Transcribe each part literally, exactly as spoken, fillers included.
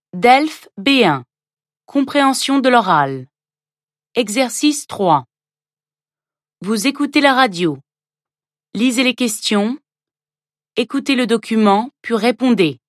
DELF B un. Compréhension de l'oral. Exercice trois. Vous écoutez la radio. Lisez les questions. Écoutez le document, puis répondez.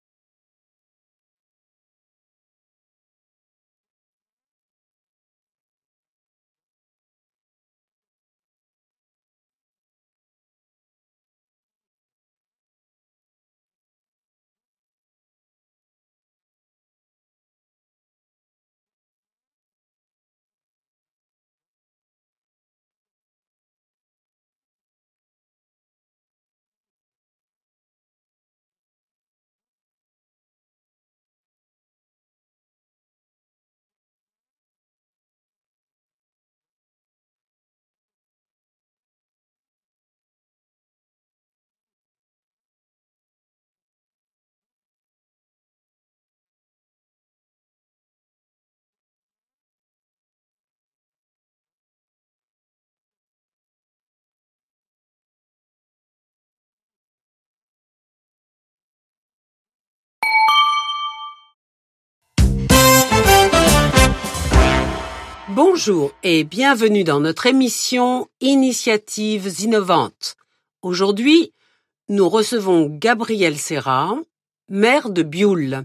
Bonjour et bienvenue dans notre émission Initiatives innovantes. Aujourd'hui, nous recevons Gabriel Serra, maire de Bioul.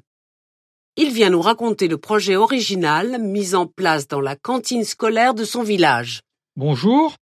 Il vient nous raconter le projet original mis en place dans la cantine scolaire de son village. Bonjour,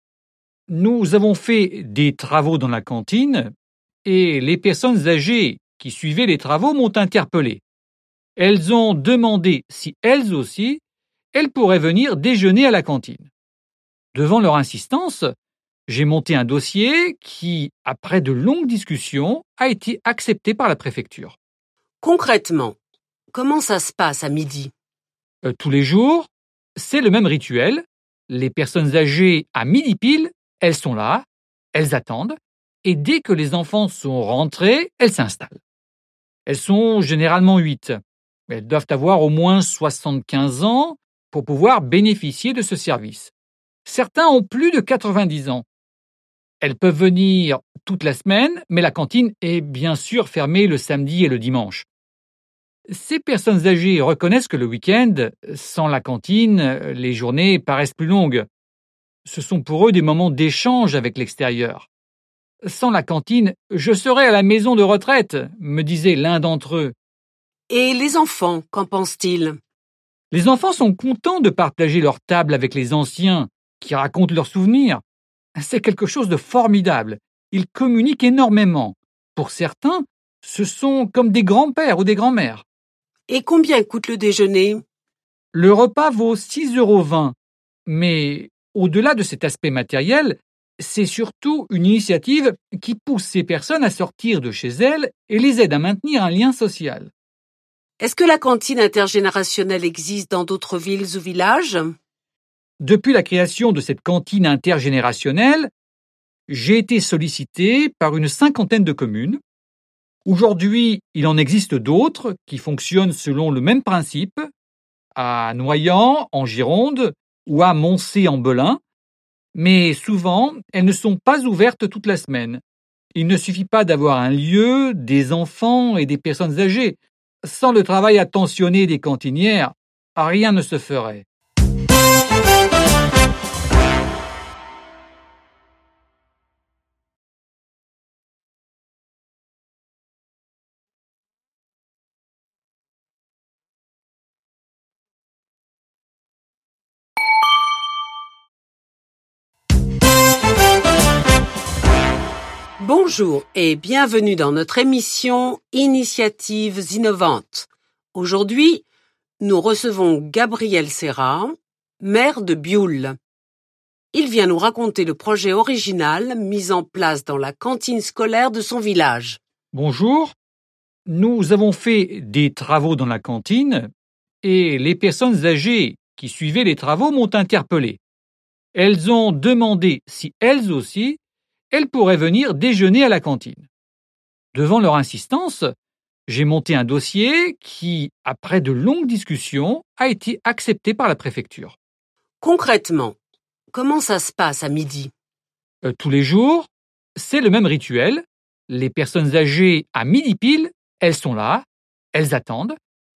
nous avons fait des travaux dans la cantine et les personnes âgées qui suivaient les travaux m'ont interpellé. Elles ont demandé si elles aussi, elles pourraient venir déjeuner à la cantine. Devant leur insistance, j'ai monté un dossier qui, après de longues discussions, a été accepté par la préfecture. Concrètement, comment ça se passe à midi? Euh, tous les jours, c'est le même rituel. Les personnes âgées, à midi pile, elles sont là, elles attendent, et dès que les enfants sont rentrés, elles s'installent. Elles sont généralement huit. Elles doivent avoir au moins soixante-quinze ans pour pouvoir bénéficier de ce service. Certains ont plus de quatre-vingt-dix ans. Elles peuvent venir toute la semaine, mais la cantine est bien sûr fermée le samedi et le dimanche. Ces personnes âgées reconnaissent que le week-end, sans la cantine, les journées paraissent plus longues. Ce sont pour eux des moments d'échange avec l'extérieur. Sans la cantine, je serais à la maison de retraite, me disait l'un d'entre eux. Et les enfants, qu'en pensent-ils? Les enfants sont contents de partager leur table avec les anciens qui racontent leurs souvenirs. C'est quelque chose de formidable. Ils communiquent énormément. Pour certains, ce sont comme des grands-pères ou des grands-mères. Et combien coûte le déjeuner? Le repas vaut six euros vingt, mais au-delà de cet aspect matériel, c'est surtout une initiative qui pousse ces personnes à sortir de chez elles et les aide à maintenir un lien social. Est-ce que la cantine intergénérationnelle existe dans d'autres villes ou villages? Depuis la création de cette cantine intergénérationnelle, j'ai été sollicité par une cinquantaine de communes. Aujourd'hui, il en existe d'autres qui fonctionnent selon le même principe, à Noyant, en Gironde, ou à Moncé, en Belin, mais souvent, elles ne sont pas ouvertes toute la semaine. Il ne suffit pas d'avoir un lieu, des enfants et des personnes âgées. Sans le travail attentionné des cantinières, rien ne se ferait. Bonjour et bienvenue dans notre émission Initiatives innovantes. Aujourd'hui, nous recevons Gabriel Serra, maire de Bioul. Il vient nous raconter le projet original mis en place dans la cantine scolaire de son village. Bonjour, nous avons fait des travaux dans la cantine et les personnes âgées qui suivaient les travaux m'ont interpellé. Elles ont demandé si elles aussi, elles pourraient venir déjeuner à la cantine. Devant leur insistance, j'ai monté un dossier qui, après de longues discussions, a été accepté par la préfecture. Concrètement, comment ça se passe à midi? Euh, tous les jours, c'est le même rituel. Les personnes âgées, à midi pile, elles sont là, elles attendent,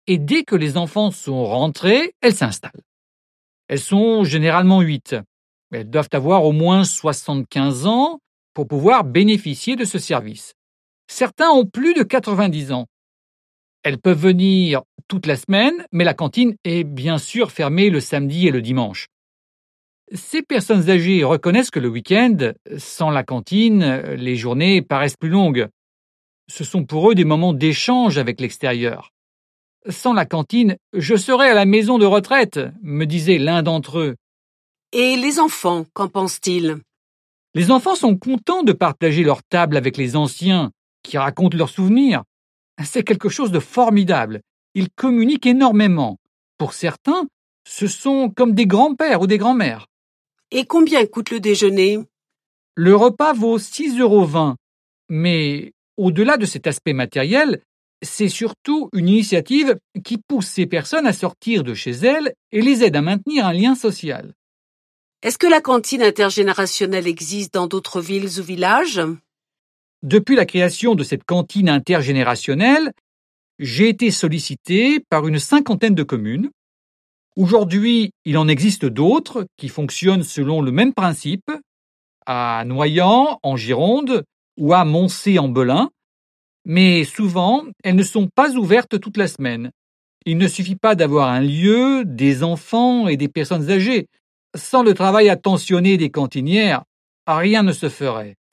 et dès que les enfants sont rentrés, elles s'installent. Elles sont généralement huit. Elles doivent avoir au moins soixante-quinze ans pour pouvoir bénéficier de ce service. Certains ont plus de quatre-vingt-dix ans. Elles peuvent venir toute la semaine, mais la cantine est bien sûr fermée le samedi et le dimanche. Ces personnes âgées reconnaissent que le week-end, sans la cantine, les journées paraissent plus longues. Ce sont pour eux des moments d'échange avec l'extérieur. Sans la cantine, je serais à la maison de retraite, me disait l'un d'entre eux. Et les enfants, qu'en pensent-ils? Les enfants sont contents de partager leur table avec les anciens, qui racontent leurs souvenirs. C'est quelque chose de formidable. Ils communiquent énormément. Pour certains, ce sont comme des grands-pères ou des grands-mères. Et combien coûte le déjeuner? Le repas vaut six euros vingt, mais au-delà de cet aspect matériel, c'est surtout une initiative qui pousse ces personnes à sortir de chez elles et les aide à maintenir un lien social. Est-ce que la cantine intergénérationnelle existe dans d'autres villes ou villages? Depuis la création de cette cantine intergénérationnelle, j'ai été sollicité par une cinquantaine de communes. Aujourd'hui, il en existe d'autres qui fonctionnent selon le même principe, à Noyant, en Gironde, ou à Moncé, en Belin, mais souvent, elles ne sont pas ouvertes toute la semaine. Il ne suffit pas d'avoir un lieu, des enfants et des personnes âgées. Sans le travail attentionné des cantinières, rien ne se ferait.